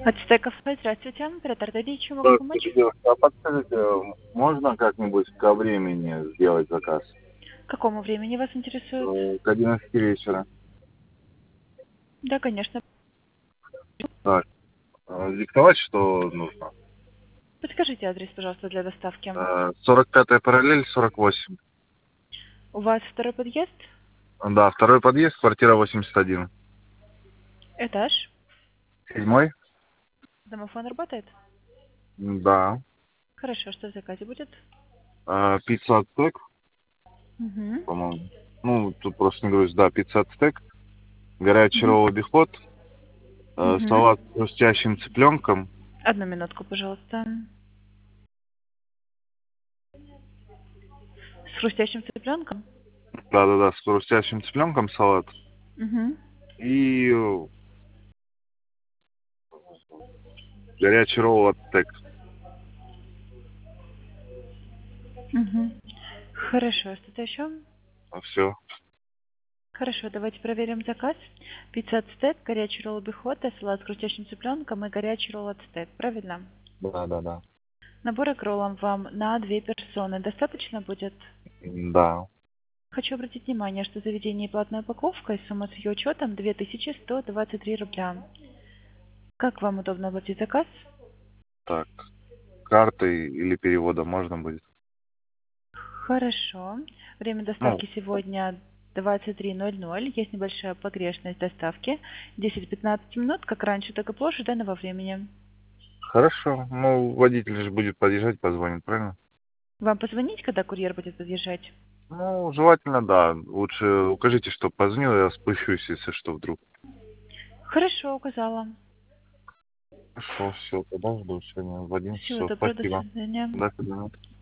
Ацтеков, здравствуйте. Оператор Дэдди, чем могу помочь? Здравствуйте, девушка. А подскажите, можно как-нибудь ко времени сделать заказ? К какому времени вас интересует? К 11 вечера. Да, конечно. Так, диктовать, что нужно? Подскажите адрес, пожалуйста, для доставки. 45-я параллель, 48. У вас второй подъезд? Да, второй подъезд, квартира 81. Этаж? Седьмой? Домофон работает? Да. Хорошо, что в заказе будет? Пицца ацтек, Угу. по-моему. Ну, тут просто не говорю, да, пицца ацтек. Горячий Угу. ролл обиход. Угу. Салат с хрустящим цыпленком. Одну минутку, пожалуйста. С хрустящим цыпленком? Да-да-да, с хрустящим цыпленком салат. Угу. И горячий ролл ацтек. Угу. Хорошо, что-то еще? Все. Хорошо, давайте проверим заказ. Пицца ацтек, горячий ролл бихота, салат с хрустящим цыпленком и горячий ролл ацтек. Правильно? Да-да-да. Набора к роллам вам на 2 персоны достаточно будет? Да. Хочу обратить внимание, что заведение платная упаковка и сумма с ее учетом 2123 рубля. Как вам удобно оплатить заказ? Так, картой или переводом можно будет? Хорошо. Время Ну, доставки сегодня 23:00. Есть небольшая погрешность доставки. 10-15 минут, как раньше, так и позже данного времени. хорошо. Ну, водитель же будет подъезжать, позвонит, правильно? Вам позвонить, когда курьер будет подъезжать? Ну, желательно, да. Лучше укажите, что позвонил, я спущусь, если что, вдруг. Хорошо, указала. Хорошо, все, тогда жду сегодня в 11 Всего часов. доброго, до Спасибо. свидания. До свидания.